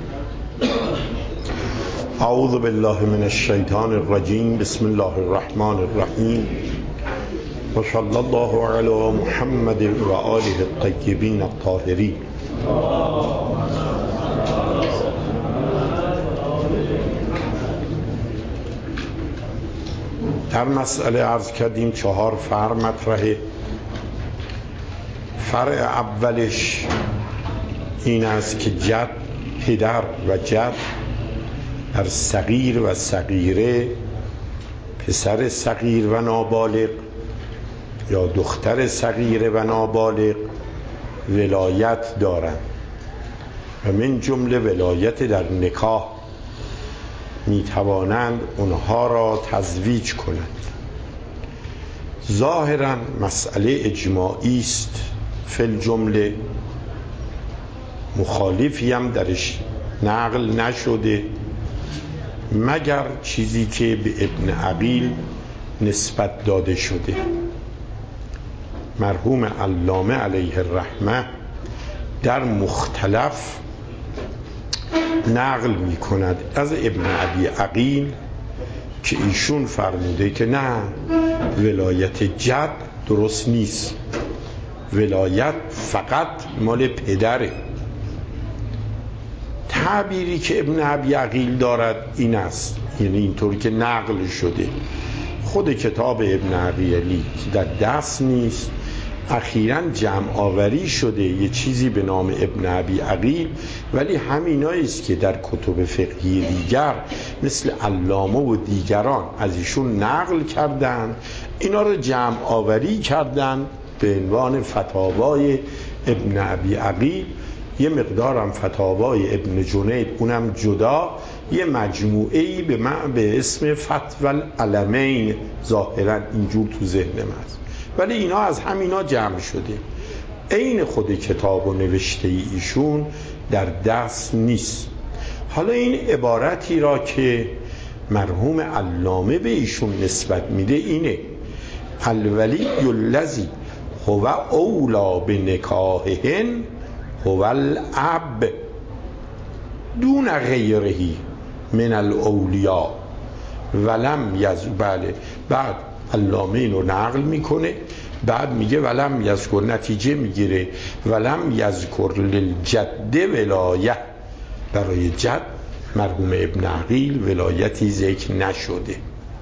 اعوذ بالله من الشیطان الرجیم. بسم الله الرحمن الرحیم و صلی الله علی محمد و آله الطیبین الطاهرین. در مسئله عرض کردیم 4 فرع مطرحه. فرع اولش این است که جد، پدر و جد در صغیر و صغیره، پسر صغیر و نابالغ یا دختر صغیره و نابالغ ولایت دارند و من جمله ولایت در نکاح می توانند اونها را تزویج کنند. ظاهرا مسئله اجماعی است، فی الجمله مخالفی هم درش نقل نشده مگر چیزی که به ابن عقیل نسبت داده شده. مرحوم علامه علیه الرحمه در مختلف نقل می کند از ابن ابی عقیل که ایشون فرموده که نه، ولایت جد درست نیست، ولایت فقط مال پدره. تعبیری که ابن ابی عقیل دارد این است، یعنی اینطوری که نقل شده. خود کتاب ابن عقیلی در دست نیست، اخیراً جمع آوری شده یه چیزی به نام ابن ابی عقیل، ولی همینایی است که در کتب فقهی دیگر مثل علامه و دیگران از ایشون نقل کردند، اینا رو جمع آوری کردند به عنوان فتاوای ابن ابی عقیل. یه مقدارم فتاوای ابن جنید اونم جدا، یه مجموعه‌ای به اسم فتوی العلمین، ظاهرا اینجور تو ذهنم هست، ولی اینا از همینا جمع شده. عین خود کتاب و نوشته ایشون در دست نیست. حالا این عبارتی را که مرحوم علامه به ایشون نسبت میده اینه: الولی الذی هو اولا بنکاحهن هو الاب دون غیره من الاولیاء ولم بله. بعد علامه اینو نقل میکنه، بعد میگه ولم یذکر، نتیجه میگیره ولم یذکر للجد ولایه، برای جد مرحوم ابن عقیل ولایتی ذکر نشده.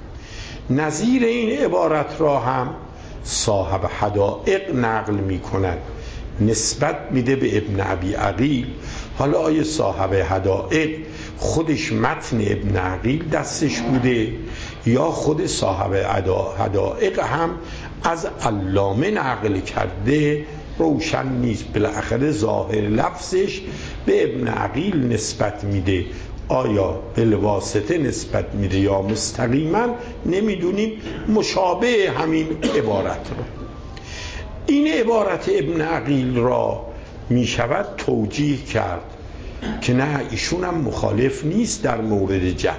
نظیر این عبارت را هم صاحب حدائق نقل میکند، نسبت میده به ابن ابی عقیل. حالا آیه صاحب حدائق خودش متن ابن عقیل دستش بوده یا خود صاحب حدائق هم از علامه نقل کرده روشن نیست. بالاخره ظاهر لفظش به ابن عقیل نسبت میده، آیا بالواسطه نسبت میده یا مستقیما نمیدونیم. مشابه همین عبارت را، این عبارت ابن عقیل را می شود توجیه کرد که نه، ایشون هم مخالف نیست در مورد جد.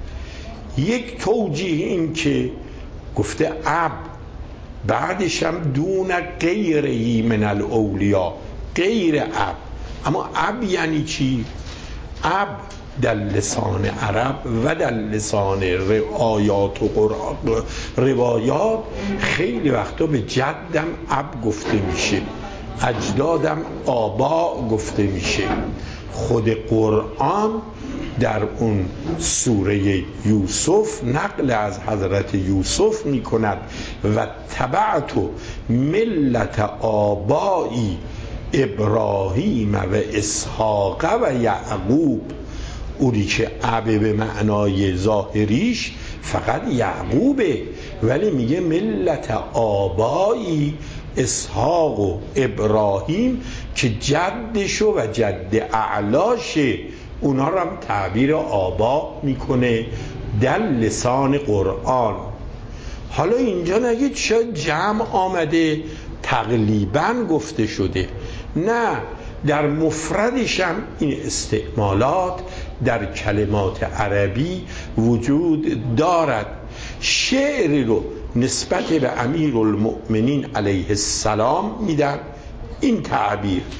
یک توجیه این که گفته اب، بعدش هم دون غیره من الاولیاء، غیر اب. اما اب یعنی چی؟ اب در لسان عرب و در لسان آیات و روایات خیلی وقتا به جدم اب گفته میشه، اجدادم آبا گفته میشه. خود قرآن در اون سوره یوسف نقل از حضرت یوسف میکند و تبعت ملت آبایی ابراهیم و اسحاق و یعقوب. اونی که اب به معنای ظاهریش فقط یعقوبه، ولی میگه ملت آبایی اسحاق و ابراهیم که جدشو و جد اعلاشه، اونا رو هم تعبیر آبا میکنه در لسان قرآن. حالا اینجا نگید شاید جمع آمده تقلیباً گفته شده، نه، در مفردش هم این استعمالات در کلمات عربی وجود دارد. شعری رو نسبت به امیرالمؤمنین علیه السلام میدن این تعبیر،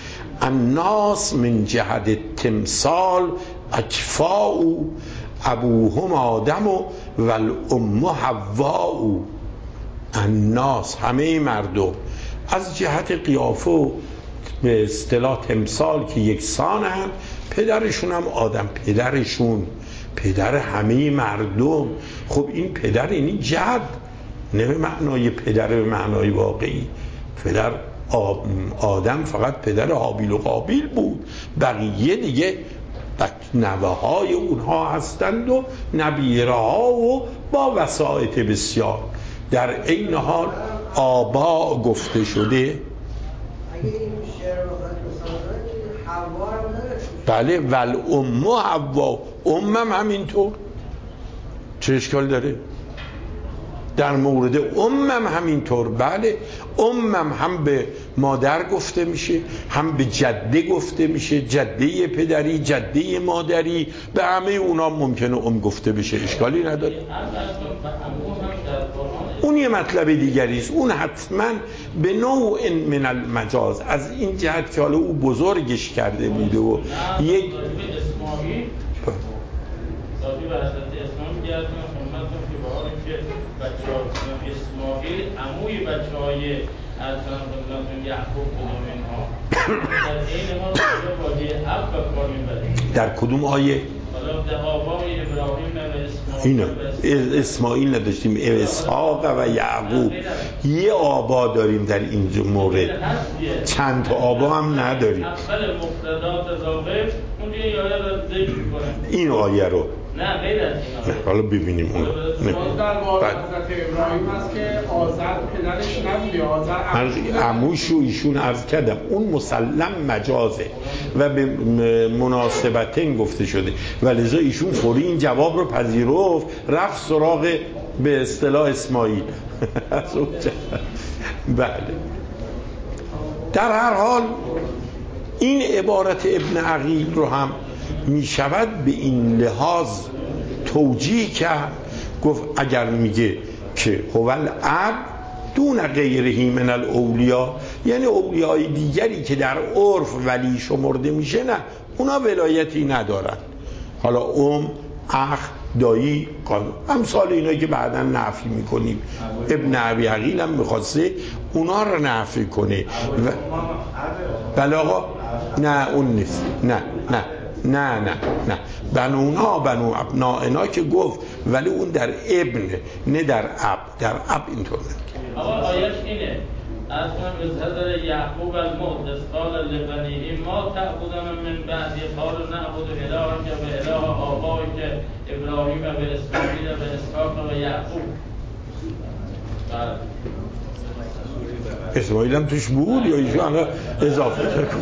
الناس من جهت تمثال اکفاء ابوهم آدم و الام حواء. الناس همه مردم از جهت قیافه و به اصطلاح تمثال که یکسانند، پدرشون هم آدم، پدرشون پدر همه مردم. خب این پدر یعنی جد، نه به معنای پدر به معنای واقعی. پدر آدم فقط پدر هابیل و قابیل بود، بقیه دیگه نوه های اونها هستند و نبیره ها و با وسائط بسیار. در این حال آبا گفته شده. اگه این شعر حوا رو بله والام حوا، امم همینطور، چه اشکال داره؟ در مورد امم همینطور. بله امم هم به مادر گفته میشه، هم به جده گفته میشه، جده پدری، جده مادری، به همه اونا ممکنه گفته بشه، اشکالی نداره. اون یه مطلب دیگری است، اون حتما به نوع من المجاز، از این جهت که حالا او بزرگش کرده بوده و یک صافی به حضرت اسماعیل میگردن خدمتتون که به حال که بچه‌ها اسماعیل عموی بچه‌های ارسلان خدمتتون یعقوب کدوم اینها در این حال واژه اب به کار میبره. در کدوم آیه؟ حالا در آبای ابراهیم و اسماعیل اسماعیل نداشتیم، اسحاق و یعقوب، یه آبا داریم در این مورد، چند تا آبا هم نداریم. اول مفردات راغب اون یه آیه رو ذکر می‌کنه، این آیه رو نه غیر از این حالا ببینیم اون باز در باب حضرت ابراهیم هست که آذر پدرش نبوده، آذر عموش رو ایشون عرض کردم، اون مسلم مجازه و به مناسبتین گفته شده و لذا ایشون فوری این جواب رو پذیرفت، رفت سراغ به اصطلاح اسماعیل. بله در هر حال این عبارت ابن عقیل رو هم می شود به این لحاظ توجیه کرد. گفت اگر میگه که هو الاب دون غیره من الاولیا، یعنی اولیای دیگری که در عرف ولی شمرده میشه، نه اونا ولایتی ندارن. حالا اخ، دایی، امثال اینا که بعدا نفی میکنیم. ابن ابی عقیل هم میخواسته اونا رو نفی کنه. بله آقا، نه اون نیست، نه نه نه نه نه، بنونا بنو ابنائنا که گفت، ولی اون در ابن نه در اب، در اب اینطور نمیگه. آقا آیش اینه از کنم از حضر یعقوب الموت از قال لبنیه ما تعبودن من بعدی قال نعبد الهی که به اله آبایی که ابراهیم و به اسماعیل و به اسحاق و یعقوب. اسماعیل هم توش بود یا ایشون الان اضافه کرد؟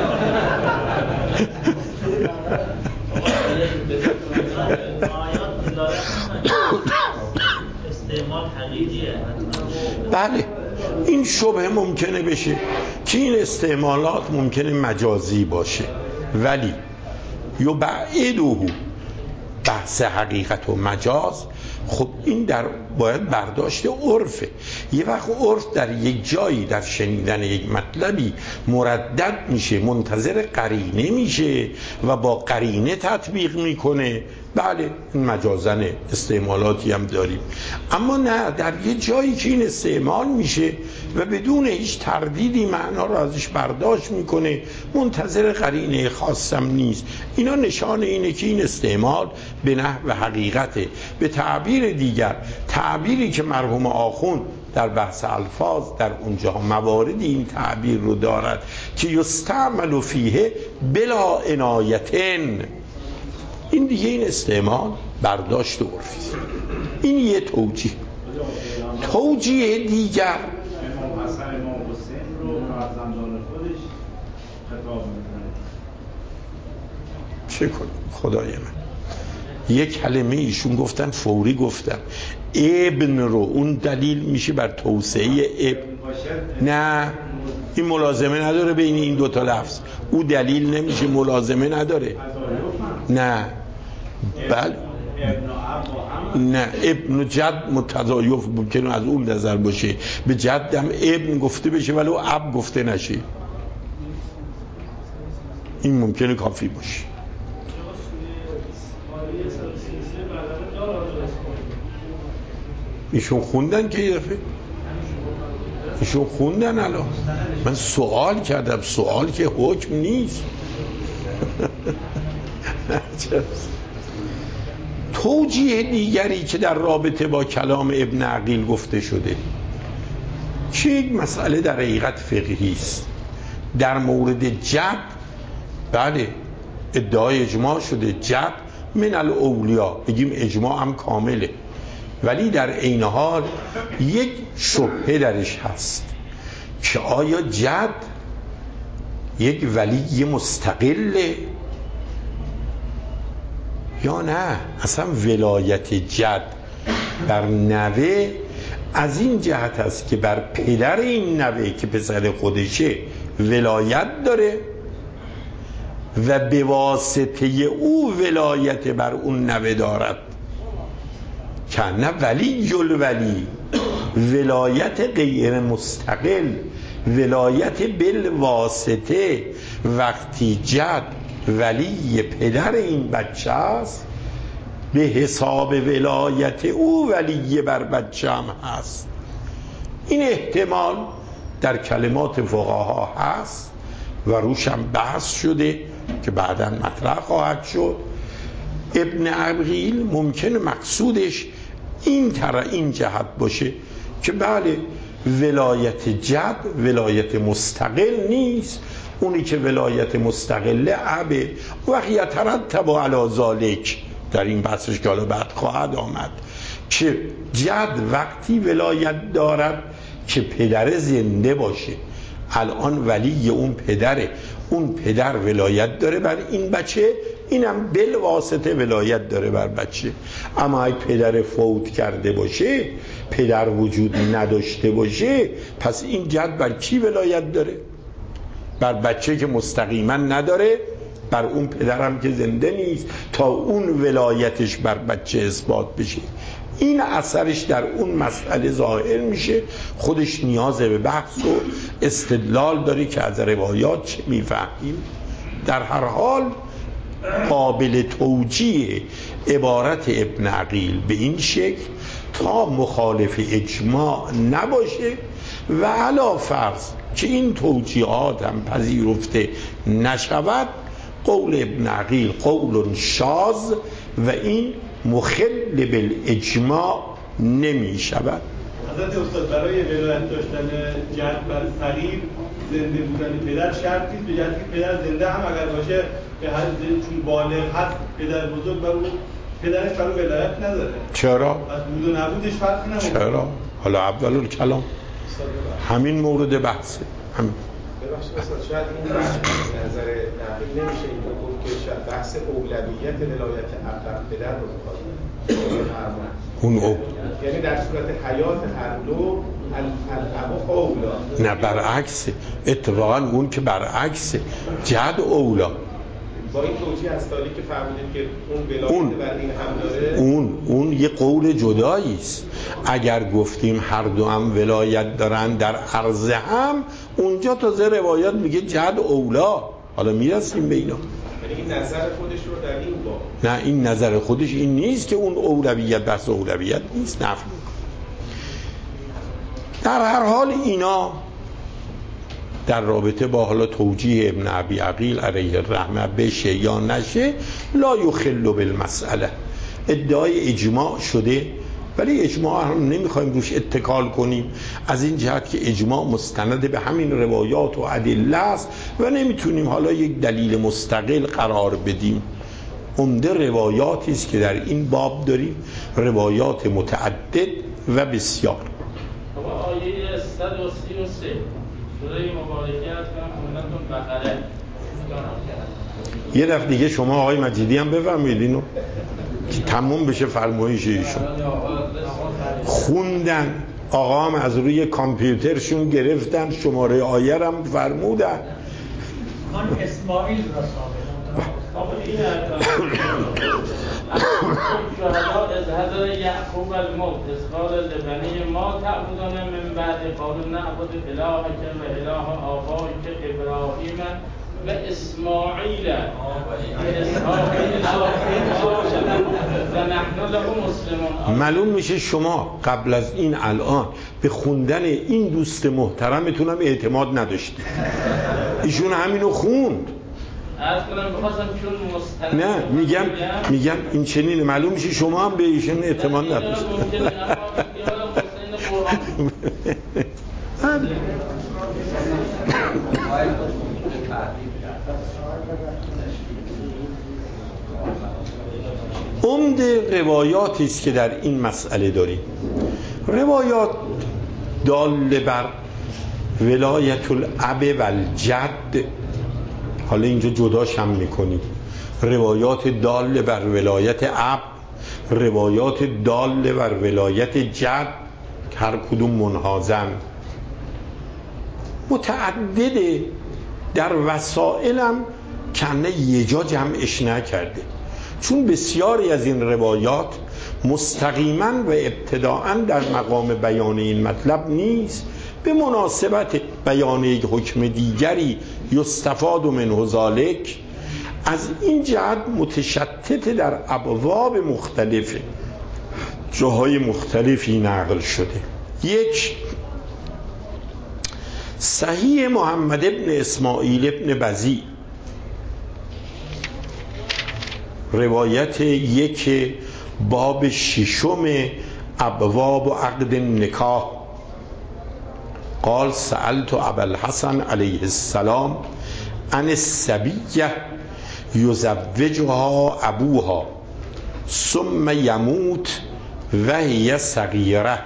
بله این شبه ممکنه بشه که این استعمالات ممکنه مجازی باشه، ولی یبعده بحث حقیقت و مجاز. خب این در باید برداشت عرفه. یه وقت عرف در یک جایی در شنیدن یک مطلبی مردد میشه، منتظر قرینه میشه و با قرینه تطبیق میکنه. بله این مجازن استعمالاتی هم داریم، اما نه در یه جایی که این استعمال میشه و بدون هیچ تردیدی معنا رو ازش برداشت میکنه، منتظر قرینه خاصم نیست. اینا نشان اینه که این استعمال به نحو حقیقته. به تعبیر دیگر، تعبیری که مرحوم آخوند در بحث الفاظ در اونجا مواردی این تعبیر رو دارد که یستعمل فیه بلا عنایتن، این دیگه این استعمال برداشت عرفی. این یه توجیه. توجیه دیگر امام حسن امام حسین رو فرزندان خودش خطاب میکنه. چه کنم خدای من، یک کلمه ایشون گفتن فوری گفتم ابن رو، اون دلیل میشه بر توسعه ابن. نه این ملازمه نداره بین این دوتا لفظ، او دلیل نمیشه، ملازمه نداره. نه بله نه، ابن و جد متضایف ممکنه از اون نظر باشه، به جدم ابن گفته بشه ولی اب گفته نشه. این ممکنه کافی باشه. ایشون خوندن که یه دفعه ایشون خوندن الان. من سوال کردم، سوال که حکم نیست. توجیه دیگری که در رابطه با کلام ابن عقیل گفته شده که یک مسئله در حقیقت فقهی است در مورد جد. بله ادعای اجماع شده جد من الاولیا، بگیم اجماع هم کامله، ولی در عین حال یک شبهه درش هست که آیا جد یک ولی مستقله یا نه. اصلا ولایت جد بر نوه از این جهت است که بر پدر این نوه که پسر خودشه ولایت داره و به واسطه او ولایت بر اون نوه دارد، که نه ولی الولی، ولایت غیر مستقل، ولایت بالواسطه. وقتی جد ولی پدر این بچه است به حساب ولایت او ولی بر بچه هم هست. این احتمال در کلمات فقها هست و روش هم بحث شده که بعداً مطرح خواهد شد. ابن عقیل ممکنه مقصودش این جهت باشه که بله ولایت جد ولایت مستقل نیست، اونی که ولایت مستقله عبه و یترتب علی ذالک. در این بحثش که حالا بعد خواهد آمد که جد وقتی ولایت دارد که پدر زنده باشه. الان ولی اون پدره، اون پدر ولایت داره بر این بچه، اینم بالواسطه ولایت داره بر بچه. اما اگه پدر فوت کرده باشه، پدر وجود نداشته باشه، پس این جد بر کی ولایت داره؟ بر بچه که مستقیما نداره، بر اون پدرم که زنده نیست تا اون ولایتش بر بچه اثبات بشه. این اثرش در اون مسئله ظاهر میشه. خودش نیاز به بحث و استدلال داره که از روایات چه میفهمیم. در هر حال قابل توجیه عبارت ابن عقیل به این شکل تا مخالف اجماع نباشه و علی فرض که این توجیهات هم پذیرفته نشود، قول ابن عقیل قول شاذ و این مخل بالاجماع نمی شود. حضرت استاد برای ولایت داشتن جد بر صغیر زنده بودن پدر شرط نیست، به جهتی که پدر زنده هم اگر باشه به هر چون بالغ هست پدر بزرگ بر اون پدرش بر اون ولایت نداره. چرا؟ از بود و نبودش فرقی نمیکنه. چرا؟ حالا اول الکلام همین مورد بحثه. همین ببخشید استاد شاید این نظر نقلی نمیشه اینطور بود که شاید بحث اولویت ولایت اب پدر رو می‌خواد اون یعنی در صورت حیات هر دو الاب اولا. نه برعکسه، اتفاقا اون که برعکسه، جد اولا. با این توجیه هستالی که فهمیدید که اون ولایت بر این هم داره، اون یه قول جدایی است. اگر گفتیم هر دو هم ولایت دارن در عرض هم، اونجا تازه روایت میگه جد اولا. حالا میرسیم به اینا. یعنی این نظر خودش رو در این باب. نه این نظر خودش این نیست که اون اولویت بحث اولویت نیست، نفی. در هر حال اینا در رابطه با حالا توجیه ابن ابی عقیل علیه الرحمه بشه یا نشه لا یخل بالمسئله. ادعای اجماع شده ولی اجماع هم نمیخوایم روش اتکال کنیم، از این جهت که اجماع مستند به همین روایات و ادله است و نمیتونیم حالا یک دلیل مستقل قرار بدیم. عمده روایاتی است که در این باب داریم، روایات متعدد و بسیار. آیه 133 سوره مبارکه از خونتون بقره. یه دفعه دیگه شما آقای مجیدی هم بفرمایید اینو که تموم بشه فرمایش ایشون. خوندن آقا هم از روی کامپیوترشون گرفتن، شماره آیه هم فرمودن. من اسماعیل را شهدا از حضر یعقوب الموت از قال لبنی ما تعبدون من بعد قالوا نعبد الهک و اله آبائک ابراهیم و اسماعیل و نحن له مسلمون. معلوم میشه شما قبل از این الان به خوندن این دوست محترمتون هم اعتماد نداشتید. ایشون همینو خوند. عرض کنم بخواستم چون نه میگم این چنینه. معلوم میشه شما هم به ایشون اعتماد نداشتید. عمده روایاتی است که در این مسئله داریم. روایات دال بر ولایت الاب و الجد. حالا اینجا جداش هم میکنیم. روایات دال بر ولایت اب، روایات دال بر ولایت جد، هر کدوم منحازن متعدده. در وسائلم کنه یه جا جمعش نکرده، چون بسیاری از این روایات مستقیما و ابتداءً در مقام بیان این مطلب نیست، به مناسبت بیان یک حکم دیگری یستفاد منه ذالک. از این جهت متشتت در ابواب مختلفه، جاهای مختلفی نقل شده. یک، صحیح محمد ابن اسماعیل ابن بزی، روایت یک باب ششم ابواب و عقد نکاح، قال سألت ابا الحسن علیه السلام عن الصبیه یزوجها ابوها ثم یموت و هی صغیره.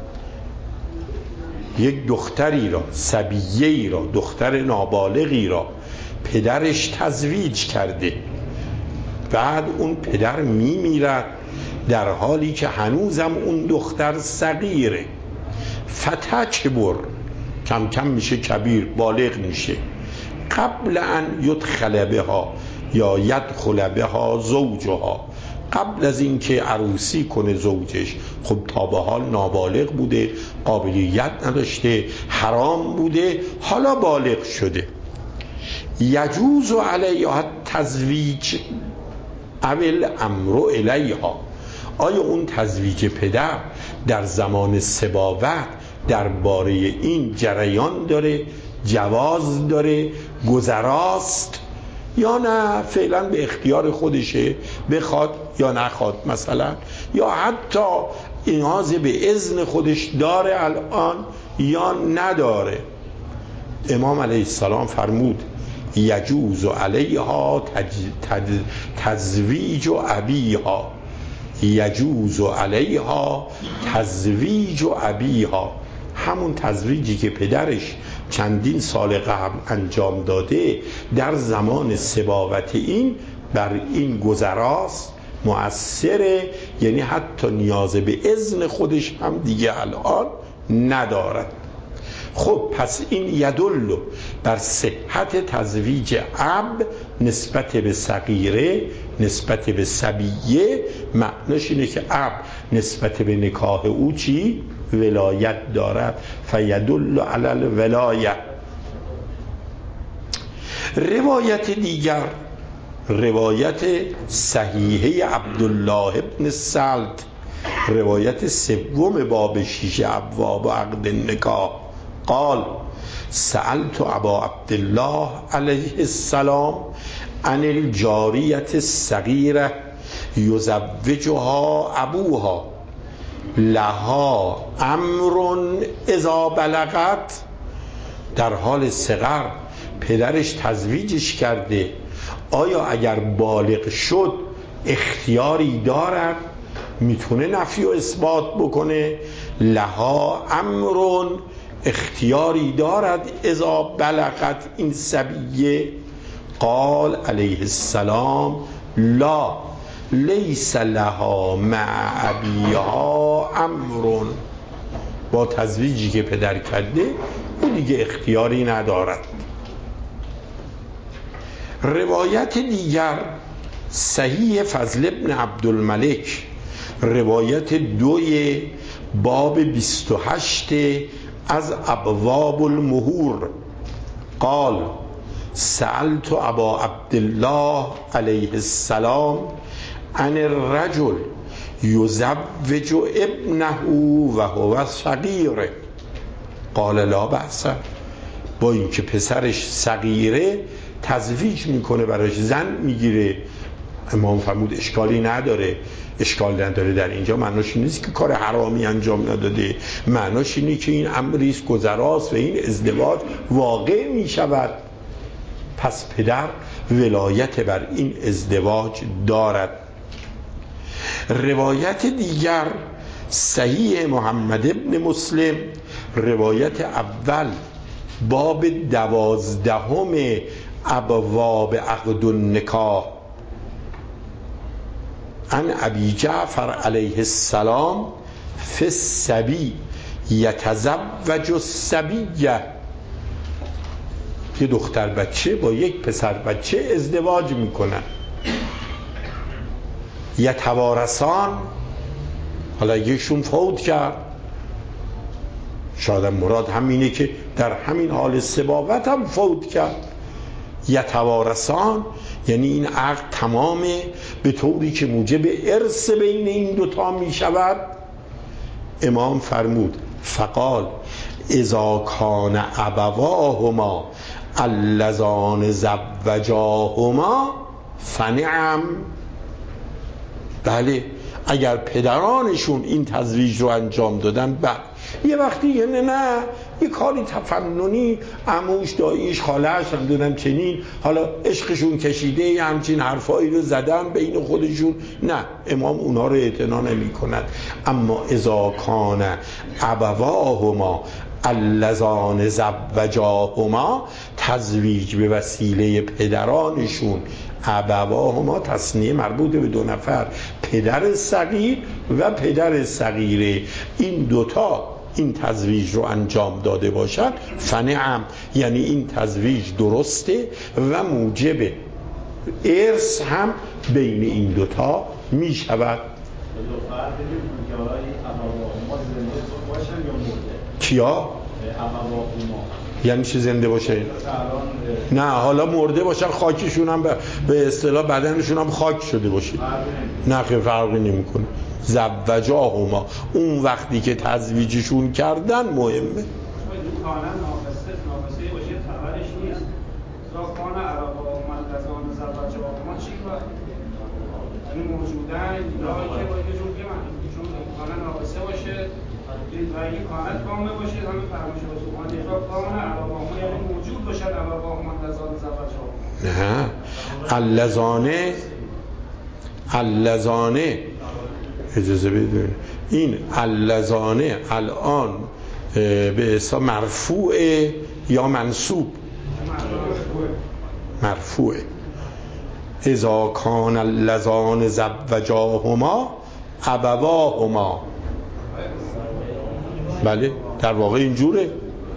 یک دختری را، صبیه‌ای را، دختر نابالغی را پدرش تزویج کرده، بعد اون پدر میمیرد در حالی که هنوزم اون دختر صغیره. فتکبر، کم کم میشه کبیر، بالغ میشه. قبل ان یدخل بها یا یدخل بها زوجها، قبل از اینکه عروسی کنه زوجش، خب تا به حال نابالغ بوده، قابلیت نداشته، حرام بوده، حالا بالغ شده. یجوز علیها تزویج اول امر الیها، آیا اون تزویج پدر در زمان سباوت درباره این جریان داره، جواز داره، گذراست، یا نه فعلا به اختیار خودشه، بخواد یا نخواد مثلا، یا حتی ایناز به اذن خودش داره الان یا نداره. امام علیه السلام فرمود یجوز علیها تزویج ابیها، یجوز علیها تزویج ابیها، همون تزویجی که پدرش چندین سال قبل انجام داده در زمان سباوت این بر این گذراست، مؤثره، یعنی حتی نیاز به اذن خودش هم دیگه الان ندارد. خب پس این یدل بر صحت تزویج اب نسبت به صغیره، نسبت به صبیه. معناش اینه که اب نسبت به نکاح او چی؟ ولایت دارد. فیدل علی الولایه. روایت دیگر، روایت صحیحه عبدالله ابن سلط، روایت سوم باب شیش ابواب و عقد نکاح، قال سألت ابا عبدالله علیه السلام عن الجاریة الصغیرة یزوجها ابوها لها امر اذا بلغت. در حال صغر پدرش تزویجش کرده، آیا اگر بالغ شد اختیاری دارد، میتونه نفی و اثبات بکنه؟ لها امر، اختیاری دارد اذا بلغت این صبیه. قال علیه السلام لا لیس لها مع ابیها امر، با تزویجی که پدر کرده او دیگه اختیاری ندارد. روایت دیگر صحیح فضل ابن عبدالملک، روایت دوی باب 28 از ابواب المهور، قال سألت ابا عبدالله علیه السلام عن الرجل یزوج ابنه و هو صغیر قال لا بأس. با اینکه پسرش صغیره تزویج میکنه، براش زن میگیره. امام فرمود اشکالی نداره. اشکال نداره در اینجا معناش نیست که کار حرامی انجام نداده، معناش اینه که این امریست گذراست و این ازدواج واقع میشود. پس پدر ولایت بر این ازدواج دارد. روایت دیگر صحیح محمد ابن مسلم، روایت اول باب 12 ابواب عقد النکاح، عن ابی جعفر علیه السلام فی الصبی یتزوج الصبیه. یه دختر بچه با یک پسر بچه ازدواج میکنن. یتوارثان، حالا یکشون فوت کرد، شاید مراد همینه که در همین حال سباوت هم فوت کرد. یتوارثان یعنی این عقد تمامه به طوری که موجب ارث بین این دوتا می شود. امام فرمود فقال اذا کان ابواهما اللذان زوجاهما فنعم. بله اگر پدرانشون این تزویج رو انجام دادن، بعد یه وقتی یعنی نه یه کاری تفننی عموش داییش خاله‌اش هم دونم چنین، حالا عشقشون کشیده یه همچین حرفایی رو زدن بین خودشون، نه امام اونا رو اعتنا نمی کند. اما اذا کان ابواهما اللذان زوجاهما، تزویج به وسیله پدرانشون، ابواهما تصنیه مربوط به دو نفر، پدر صغیر و پدر صغیره، این دوتا این تزویج رو انجام داده باشد فنعم، یعنی این تزویج درسته و موجب ارث هم بین این دوتا می شود. کیا؟ یعنی چه زنده باشه؟ نه حالا مرده باشن، خاکشون هم به اصطلاح بدنشون هم خاک شده باشه، نه خیلی فرقی نمیکنه. زوجاهما اون وقتی که تزویجشون کردن مهمه. موجودن یا که باید یه جور چون کانه ناقصه باشه و اگه کانت کامه باشه همه فرماشه باشه اون دیگه کانه علاوه یعنی موجود باشد علاوه منتظار زوجه نه اللذانه اجازه بدون این اللذانه الان به اصلا مرفوعه یا منصوب؟ مرفوعه. اذا کان اللذان زوجاهما ابواهما، بله در واقع اینجوره.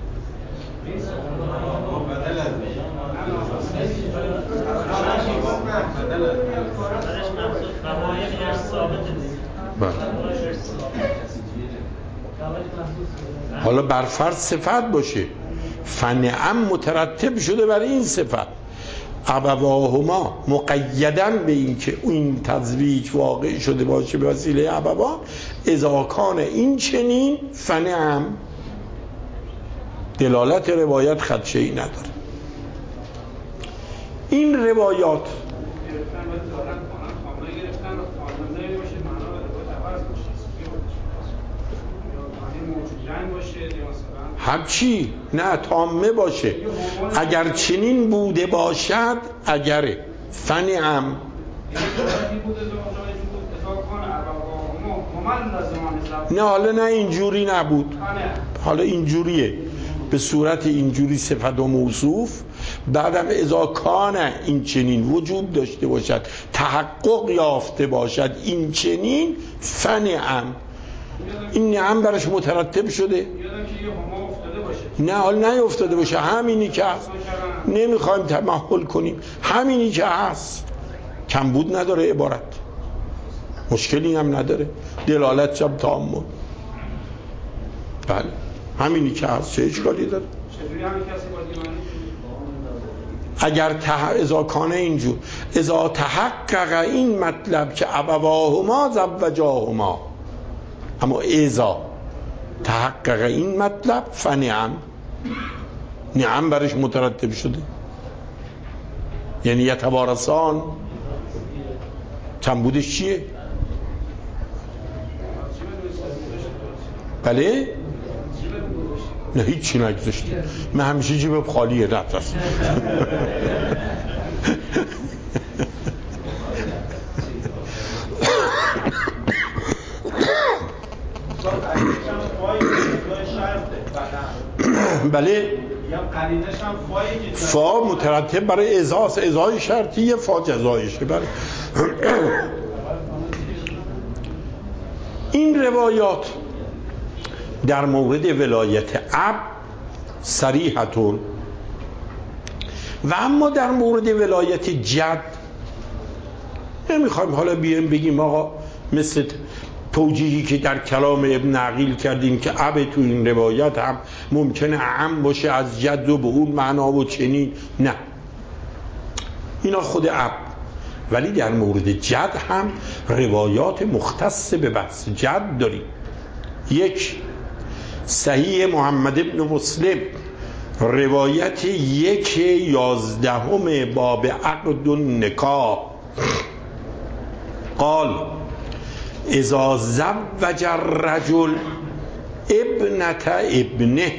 حالا بر فرض صفت باشه، فنعم مترتب شده برای این صفت. ابواهما مقیدن به این که این تزویج واقع شده باشه به وسیله ابوان، اذا کان این چنین فنعم. دلالت روایت خدشه‌ای نداره. این روایات هرچی نه تامه باشه، اگر چنین بوده باشد اگره فنعم. نه حالا نه اینجوری نبود، حالا اینجوریه به صورت اینجوری صفت و موصوف، بعدم اذا کان این چنین وجود داشته باشد، تحقق یافته باشد این چنین فنعم. این نعم برش مترتب شده. نه حال نیفتاده باشه، همینی که هست، نمیخوایم تمحل کنیم، همینی که هست، کمبود نداره عبارت، مشکلی هم نداره، دلالت شب تام بود. بله همینی که هست، چه اشکالی داره؟ اگر اذا کانه اینجور اذا تحقق این مطلب که ابواهما زوجاهما، اما اذا تحقق این مطلب فنعم، نعم برش مترتب شده، یعنی یتوارثان کمبودش چیه؟ بله؟ نه هیچی نگذاشته، من همیشه جیبم خالیه رفت است. بله فا مترتب برای ازاس، ازای شرطیه، فا جزایشه. بله این روایات در مورد ولایت اب صریحتون، و اما در مورد ولایت جد نمیخوایم حالا بیایم بگیم آقا مثل توجیهی که در کلام ابن عقیل کردیم که اب تو این روایت هم ممکنه اعم باشه از جد و به اون معنا و چنین، نه اینا خود اب. ولی در مورد جد هم روایات مختص به بحث جد داریم. یک صحیح محمد ابن مسلم روایت 1/11 باب عقد النکاح قال اذا زوج الرجل ابنة ابنه،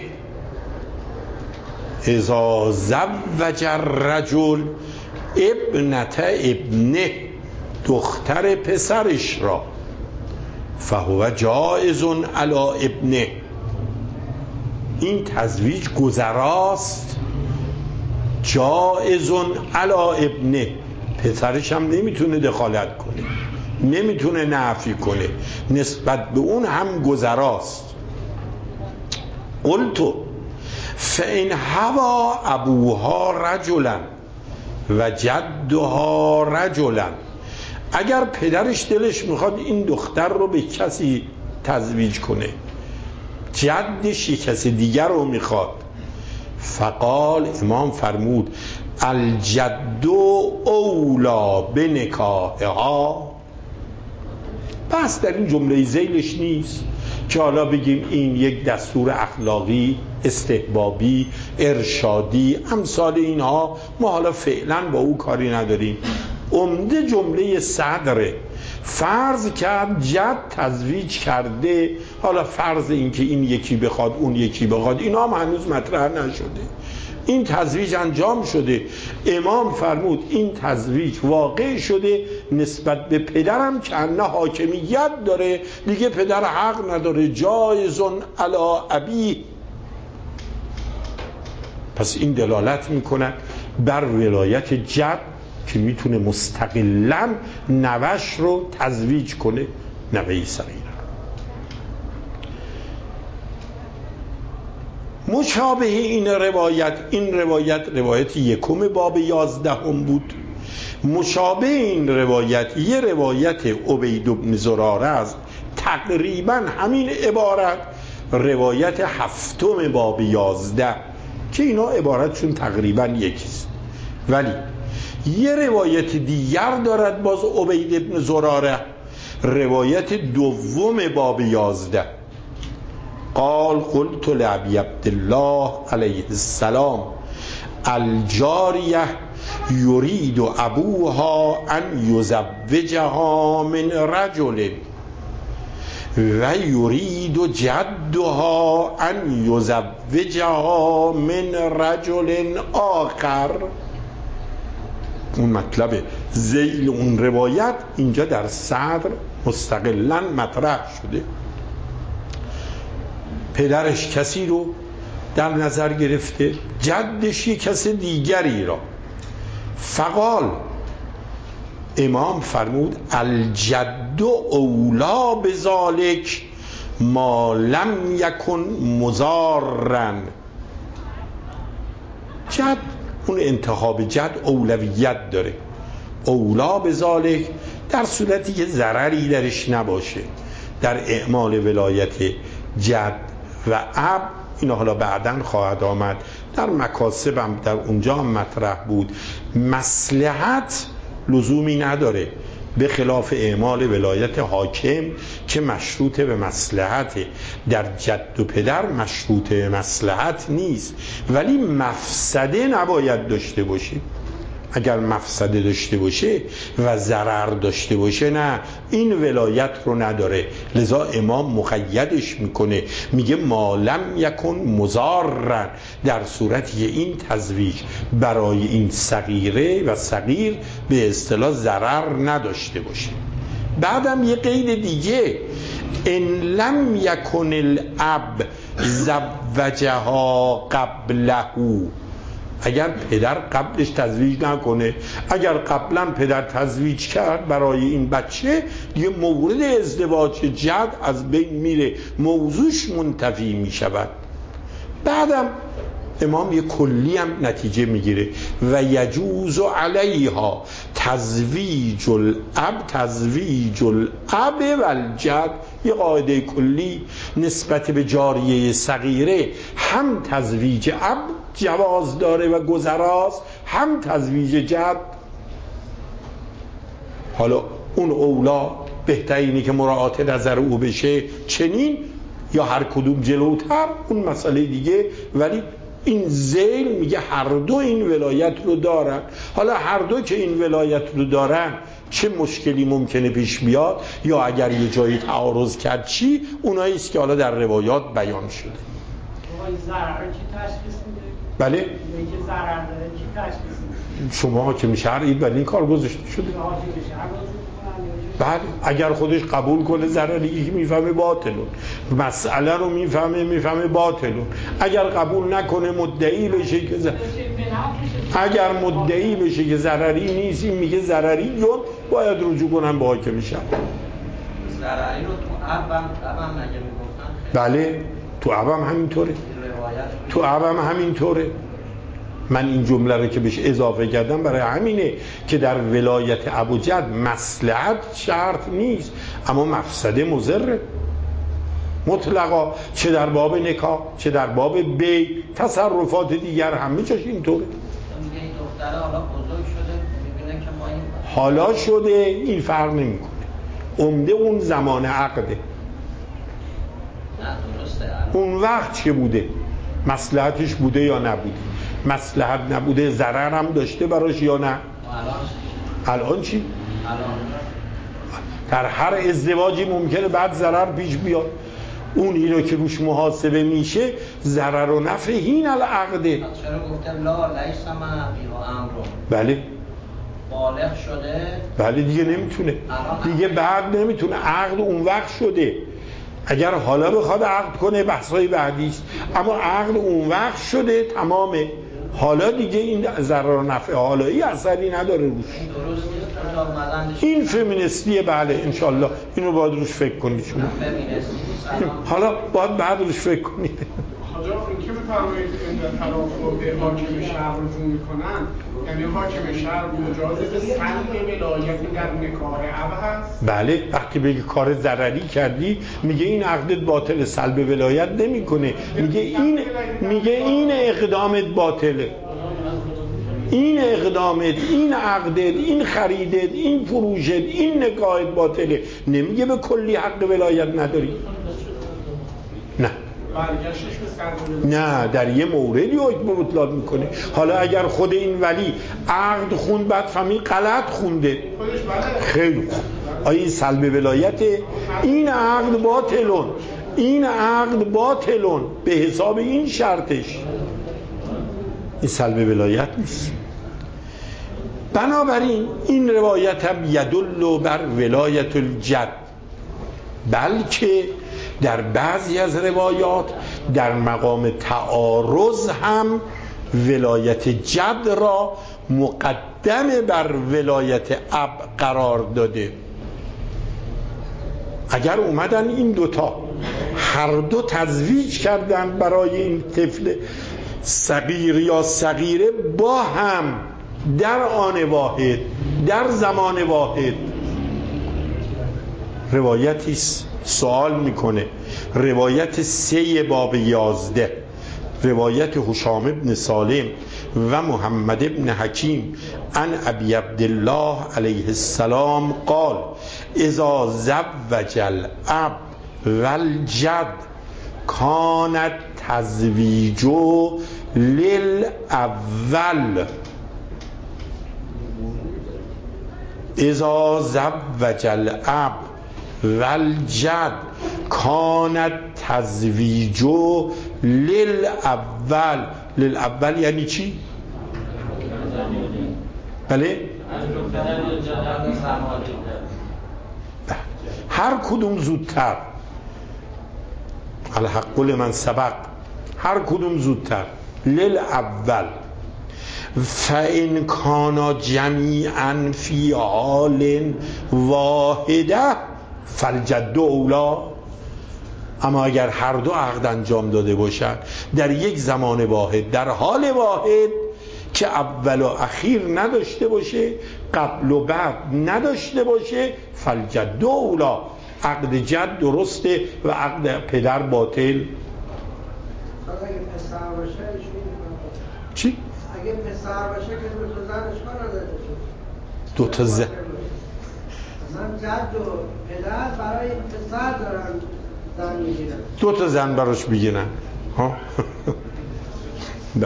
اذا زوج الرجل ابنة ابنه، دختر پسرش را، فهو جائز علی ابنه، این تزویج گذراست، جائز علی ابنه، پسرش هم نمیتونه دخالت کنه، نمیتونه نفی کنه، نسبت به اون هم گذراست. قلتو فإن هوا ابوها رجلا و جدها رجلا، اگر پدرش دلش میخواد این دختر رو به کسی تزویج کنه، جدش یک کسی دیگر رو میخواد، فقال امام فرمود الجد اولا بنکاحها، پس در این جمله ذیلش نیست که حالا بگیم این یک دستور اخلاقی، استحبابی، ارشادی، امثال اینها، ما حالا فعلا با او کاری نداریم. عمده جمله صدره، فرض کرد جد تزویج کرده، حالا فرض این که این یکی بخواد اون یکی بخواد، اینا هم هنوز مطرح نشده، این تزویج انجام شده، امام فرمود این تزویج واقع شده، نسبت به پدرم که انه حاکمیت داره دیگه، پدر حق نداره، جایزون علی ابی. پس این دلالت میکنه بر ولایت جد که میتونه مستقلاً نوش رو تزویج کنه، نوه صغیر. مشابه این روایت یکم باب 11 بود. مشابه این روایت یه روایت عبید بن زراره است، تقریبا همین عبارت، روایت 7 باب 11 که اینا عبارتشون تقریبا یکیست. ولی یه روایت دیگر دارد باز عبید بن زراره، روایت 2 باب 11 قال قلت لابی عبدالله علیه السلام الجاریه یرید ابوها ان یزوجها من رجل و یرید جدها ان یزوجها من رجل آخر. اون مطلب ذیل اون روایت اینجا در صدر مستقلاً مطرح شده. پدرش کسی رو در نظر گرفته، جدش یک کس دیگری را. فقال امام فرمود الجد اولا بذالک ما لم یکن مضارن. جد، اون انتخاب جد اولویت داره، اولا بذالک در صورتی که ضرری درش نباشه در اعمال ولایت جد و اب. اینا حالا بعداً خواهد آمد در مکاسبم در اونجا هم مطرح بود، مصلحت لزومی نداره، به خلاف اعمال ولایت حاکم که مشروط به مصلحت، در جد و پدر مشروط به مصلحت نیست، ولی مفسده نباید داشته باشه. اگر مفسده داشته باشه و ضرر داشته باشه نه، این ولایت رو نداره. لذا امام مقیدش میکنه، میگه مالم یکن مضارن، در صورتی که این تزویج برای این صغیره و صغیر به اصطلاح ضرر نداشته باشه. بعدم یه قید دیگه، ان لم یکن الاب زوجها قبله، اگر پدر قبلش تزویج نکنه، اگر قبلا پدر تزویج کرد برای این بچه، دیگه مورد ازدواج جد از بین میره، موضوعش منتفی میشود. بعدم امام یه کلی هم نتیجه میگیره، و یجوز علیها تزویج الاب و الجد، یه قاعده کلی نسبت به جاریه صغیره، هم تزویج اب جواز داره و گذراست، هم تزویج جد. حالا اون اولا بهترینی که مراعات نظر او بشه چنین، یا هر کدوم جلوتر، اون مسئله دیگه، ولی این ذیل میگه هر دو این ولایت رو دارن. حالا هر دو که این ولایت رو دارن چه مشکلی ممکنه پیش بیاد، یا اگر یه جایی تعارض کرد چی، اونایی است که حالا در روایات بیان شده. ضرر چی تشخیص میده؟ بله؟ که ضرر داره چی تشخیص میده؟ شما حاکم شرعید، ولی این کار گذاشته شده. بله، اگر خودش قبول کنه ضرری که میفهمه باطلون، مسئله رو میفهمه باطلون. اگر قبول نکنه مدعی بشه که اگر مدعی بشه که ضرری نیست، این میگه ضرری جون، باید رجوع کنن به حاکم شرع. ضرری رو تو عبم نگه میگفتن؟ بله، تو عبم همینطوره، تو عبم همینطوره. من این جمله رو که بهش اضافه کردم برای همینه که در ولایت ابو جد مصلحت شرط نیست، اما مفسده مضره مطلقا، چه در باب نکاح، چه در باب بی، تصرفات دیگر همه چاش اینطوره. میگه این دختره حالا بزرگ شده، میبینه که ما این حالا شده، این فرق نمیکنه، عمده اون زمان عقده. نه درسته، اون وقت چه بوده، مصلحتش بوده یا نبوده، مصلحت نبوده ضرر هم داشته براش یا نه. الان چی؟ در هر ازدواجی ممکنه بعد ضرر پیش بیاد، اون اینو که روش محاسبه میشه ضرر و نفع هین العقده. چرا گفته لا لیس معی و امر؟ بله بالغ شده، بله دیگه نمیتونه، دیگه بعد نمیتونه، عقد اون وقت شده. اگر حالا بخواد عقد کنه بحثای بعدیست، اما عقد اون وقت شده تمامه، حالا دیگه این ضرر و نفع حالایی اثری نداره روش. این فمینیستیه، بله انشالله اینو باید روش فکر کنید شما، حالا باید بعد روش فکر کنید. حاجا این که بفرمایید این تراخو به حاکم شهر رجوع میکنن، یعنی حاکم شهر مجاز به سلب ولایتی در نکاح اب هست؟ بله، وقتی بگه کار ضرری کردی میگه این عقدت باطل، سلب ولایت نمیکنه، میگه این اقدامت باطله، این اقدامت، این عقدت، این خریدت، این فروشت، این نکاحت باطله، نمیگه به کلی حق ولایت نداری. نه نه، در یه موردی حکم بطلان میکنه. حالا اگر خود این ولی عقد خوند بعد فهمید غلط خونده، خیلی خوب، آیا این سلب ولایته؟ این عقد باطلون، این عقد باطلون به حساب این شرطش، این سلب ولایت نیست. بنابراین این روایت هم یدل بر ولایت الجد، بلکه در بعضی از روایات در مقام تعارض هم ولایت جد را مقدم بر ولایت اب قرار داده. اگر اومدن این دوتا هر دو تزویج کردن برای این طفل صغیر یا صغیره با هم در آن واحد در زمان واحد، روایتی سوال میکنه، روایت 3 باب 11 روایت هشام ابن سالم و محمد ابن حکیم عن ابی عبدالله علیه السلام قال اذا زوج الاب والجد کانت تزویجو للاول اذا زوج الاب والجد کانت تزویجو للاول. للاول یعنی چی؟ بله؟ هر کدوم زودتر، الحق لمن سبق، هر کدوم زودتر. للاول فإن کانا جمیعا فی حال واحده فالجد اولا. اما اگر هر دو عقد انجام داده باشند در یک زمان واحد، در حال واحد که اول و اخیر نداشته باشه، قبل و بعد نداشته باشه، فالجد اولا، عقد جد درسته و عقد پدر باطل. اگه پسر باشه چی؟ اگه پسر باشه که دو تا زن اشکال نداره. دو تا زن مثلا جد و پدر برای پسر دارن زن میگیرن، دو تا زن براش بگیرن ها. ده.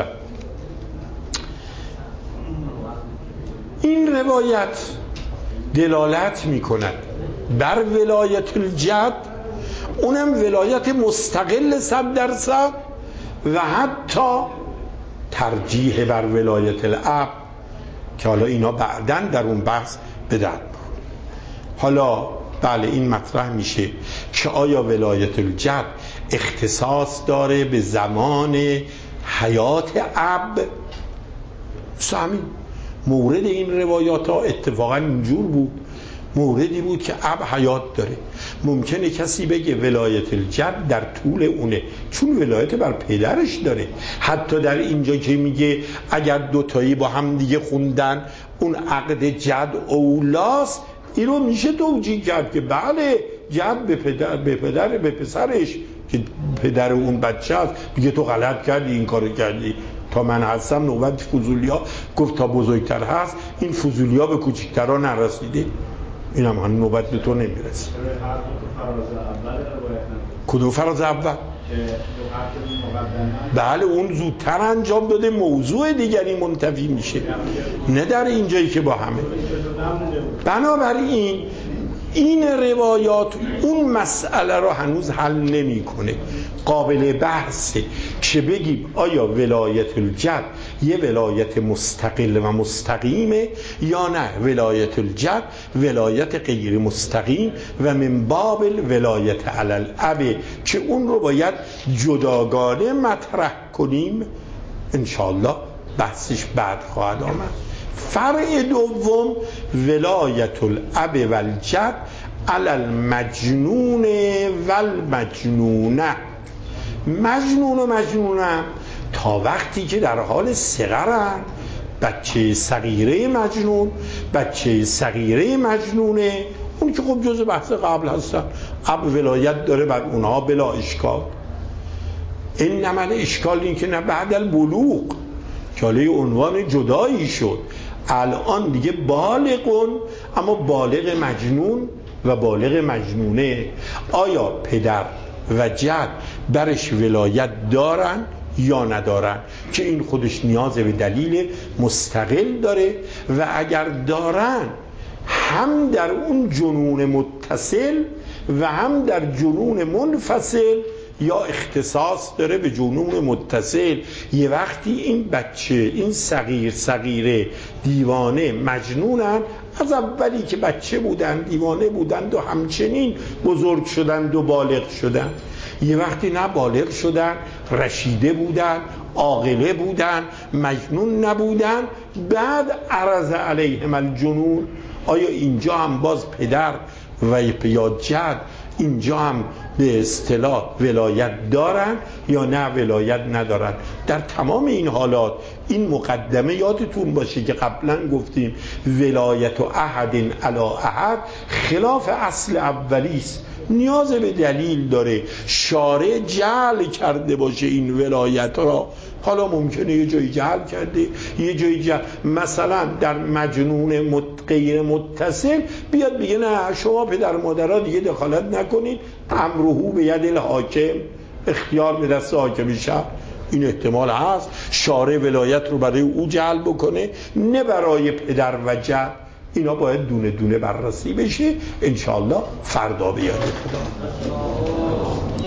این روایت دلالت میکند بر ولایت الجد، اونم ولایت مستقل 100% و حتی ترجیح بر ولایت الاب که حالا اینا بعداً در اون بحث بدن. حالا بله این مطرح میشه که آیا ولایت الجد اختصاص داره به زمان حیات اب؟ همین مورد این روایات ها اتفاقا اینجور بود، موردی بود که اب حیات داره. ممکنه کسی بگه ولایت الجد در طول اونه، چون ولایت بر پدرش داره. حتی در اینجا که میگه اگر دوتایی با هم دیگه خوندن اون عقد جد اولاست، این رو میشه توجیه کرد که بله جد به پسرش که پدر اون بچه است میگه تو غلط کردی، این کارو کردی. تا من هستم نوبت فضولیا گفت تا بزرگتر هست این فضولیا به کوچکترها نرسیده، این هم نوبت به تو نمیرسه. کدوم فراز اول؟ بله اون زودتر انجام داده، موضوع دیگری منتفی میشه، نه در اینجایی که با همه. بنابراین این روایات اون مسئله رو هنوز حل نمیکنه. قابل بحثه که بگیم آیا ولایت الجد یه ولایت مستقل و مستقیمه یا نه ولایت الجد ولایت غیر مستقیم و من باب ولایت علی الاب که اون رو باید جداگانه مطرح کنیم. انشاءالله بحثش بعد خواهد آمد. فرع دوم ولایت الاب و الجد علی المجنون و المجنونه. مجنون و مجنونه تا وقتی که در حال صغرن، بچه صغیره مجنون، بچه صغیره مجنونه، اون که خب جز بحث قبل هستن، اب ولایت داره بر اونها بلا اشکال. این نمد اشکال این که نه بعد البلوغ که حالا عنوان جدایی شد، الان دیگه بالغون، اما بالغ مجنون و بالغ مجنونه، آیا پدر و جد برش ولایت دارن یا ندارن؟ که این خودش نیاز به دلیل مستقل داره و اگر دارن هم در اون جنون متصل و هم در جنون منفصل یا اختصاص داره به جنون متصل. یه وقتی این بچه، این صغیره دیوانه مجنونن، از اولی که بچه بودن دیوانه بودند و همچنین بزرگ شدند و بالغ شدند. یه وقتی نه بالغ شدن، رشیده بودن، عاقله بودن، مجنون نبودن، بعد عرض علیهم الجنون. آیا اینجا هم باز پدر و یا جد اینجا هم به اصطلاح ولایت دارن یا نه ولایت ندارن؟ در تمام این حالات این مقدمه یادتون باشه که قبلا گفتیم ولایت احد علی احد خلاف اصل اولی است نیاز به دلیل داره. شارع جعل کرده باشه این ولایت را، حالا ممکنه یه جایی جعل کرده، یه جایی جعل، مثلا در مجنون غیر متصل بیاد بگه نه شما پدر مادرها دیگه دخالت نکنید، امره به ید الحاکم، اختیار به دست حاکم شهر. این احتمال هست شارع ولایت رو برای او جعل بکنه، نه برای پدر و جد. اینا باید دونه دونه بررسی بشه. انشاءالله فردا به یاد خدا.